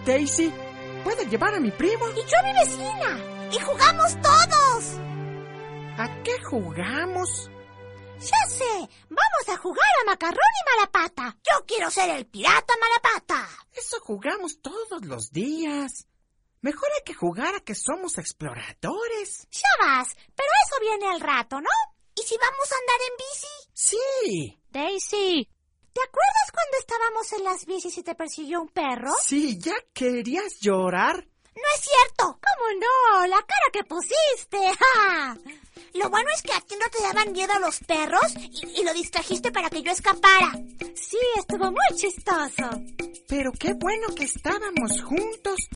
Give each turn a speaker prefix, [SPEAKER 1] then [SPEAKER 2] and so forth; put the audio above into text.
[SPEAKER 1] Daisy, ¿puedo llevar a mi primo?
[SPEAKER 2] Y yo a mi vecina. Y jugamos todos.
[SPEAKER 1] ¿A qué jugamos?
[SPEAKER 2] Ya sé, vamos a jugar a Macarrón y Malapata. Yo quiero ser el pirata Malapata.
[SPEAKER 1] Eso jugamos todos los días. Mejor hay que jugar a que somos exploradores.
[SPEAKER 2] Ya vas, pero eso viene al rato, ¿no? ¿Y si vamos a andar en bici?
[SPEAKER 1] Sí.
[SPEAKER 2] Daisy, ¿te acuerdas cuando estábamos en las bicis y te persiguió un perro?
[SPEAKER 1] Sí, ¿ya querías llorar?
[SPEAKER 2] No es cierto. ¿Cómo no? La cara que pusiste. ¡Ja! Lo bueno es que a ti no te daban miedo los perros y lo distrajiste para que yo escapara. Sí, estuvo muy chistoso.
[SPEAKER 1] Pero qué bueno que estábamos juntos.